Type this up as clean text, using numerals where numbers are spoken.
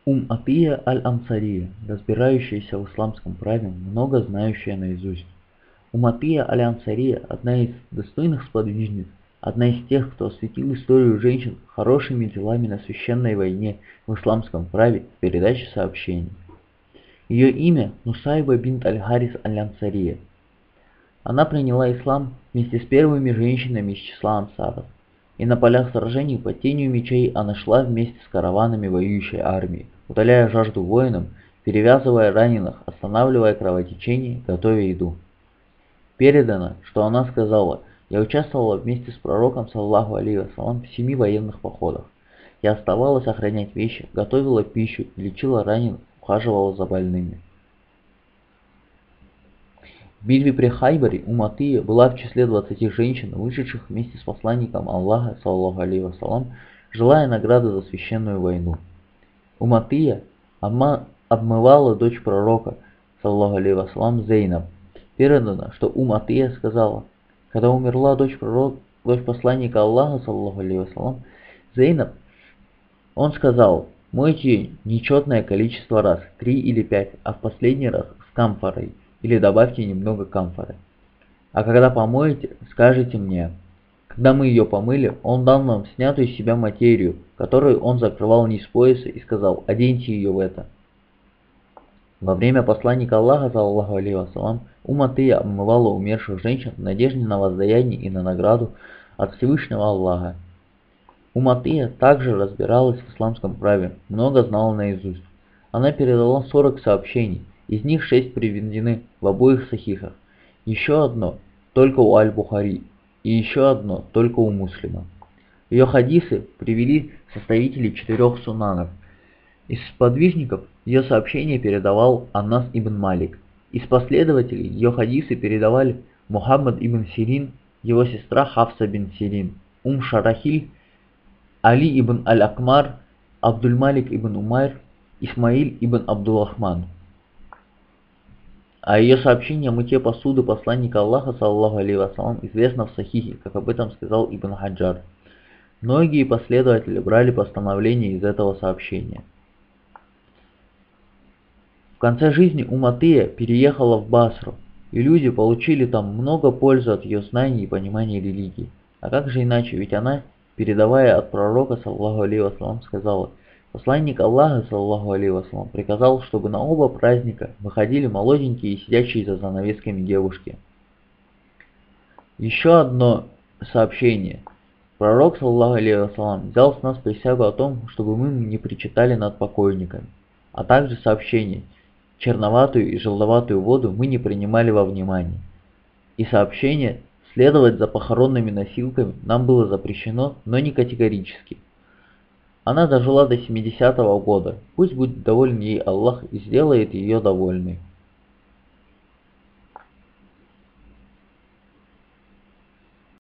Атия аль-Ансария, разбирающаяся в исламском праве, много знающая наизусть. Атия аль-Ансария – одна из достойных сподвижниц, одна из тех, кто осветил историю женщин хорошими делами на священной войне в исламском праве в передаче сообщений. Ее имя Нусайба бинт аль-Харис аль-Ансария. Она приняла ислам вместе с первыми женщинами из числа ансаров, и на полях сражений под тенью мечей она шла вместе с караванами воюющей армии, утоляя жажду воинам, перевязывая раненых, останавливая кровотечение, готовя еду. Передано, что она сказала: «Я участвовала вместе с пророком, саллаллаху алейхи вассалам, в 7 военных походах. Я оставалась охранять вещи, готовила пищу, лечила раненых, ухаживала за больными». В битве при Хайбаре Атия была в числе 20 женщин, вышедших вместе с посланником Аллаха, саллаллаху алейхи вассалам, желая награды за священную войну. Атия обмывала дочь пророка, саллаллаху алейхи вассалам, Зейнаб. Передано, что Атия сказала: когда умерла дочь посланника Аллаха, саллаллаху алейхи вассалам, Зейнаб, он сказал: мойте нечетное количество раз, 3 или 5, а в последний раз с камфорой, или добавьте немного камфоры. А когда помоете, скажите мне. Когда мы ее помыли, он дал нам снятую с себя материю, которую он закрывал низ пояса, и сказал: оденьте ее в это. Во время посланника Аллаха, саллаллаху алейхи вассалам, Атия обмывала умерших женщин в надежде на воздаяние и на награду от Всевышнего Аллаха. Атия также разбиралась в исламском праве, много знала наизусть. Она передала 40 сообщений, из них 6 приведены в обоих сахихах, еще одно только у Аль-Бухари и еще одно только у Муслима. Ее хадисы привели составители 4 сунанов. Из сподвижников ее сообщения передавал Аннас ибн Малик. Из последователей ее хадисы передавали Мухаммад ибн Сирин, его сестра Хафса бин Сирин, Шарахиль, Али ибн Аль-Акмар, Абдуль-Малик ибн Умайр, Исмаиль ибн Абдулрахман. А ее сообщение о мытье посуды посланника Аллаха, саллаллаху алейхи вассалам, известно в Сахихе, как об этом сказал Ибн Хаджар. Многие последователи брали постановление из этого сообщения. В конце жизни Атия переехала в Басру, и люди получили там много пользы от ее знаний и понимания религии. А как же иначе, ведь она, передавая от пророка, саллаллаху алейхи вассалам, сказала: посланник Аллаха, саллаллаху алейхи вассалам, приказал, чтобы на оба праздника выходили молоденькие и сидящие за занавесками девушки. Еще одно сообщение. Пророк, саллаллаху алейхи вассалам, взял с нас присягу о том, чтобы мы не причитали над покойниками, а также сообщение: черноватую и желтоватую воду мы не принимали во внимание. И сообщение: следовать за похоронными носилками нам было запрещено, но не категорически. Она дожила до 70-го года, пусть будет доволен ей Аллах и сделает ее довольной.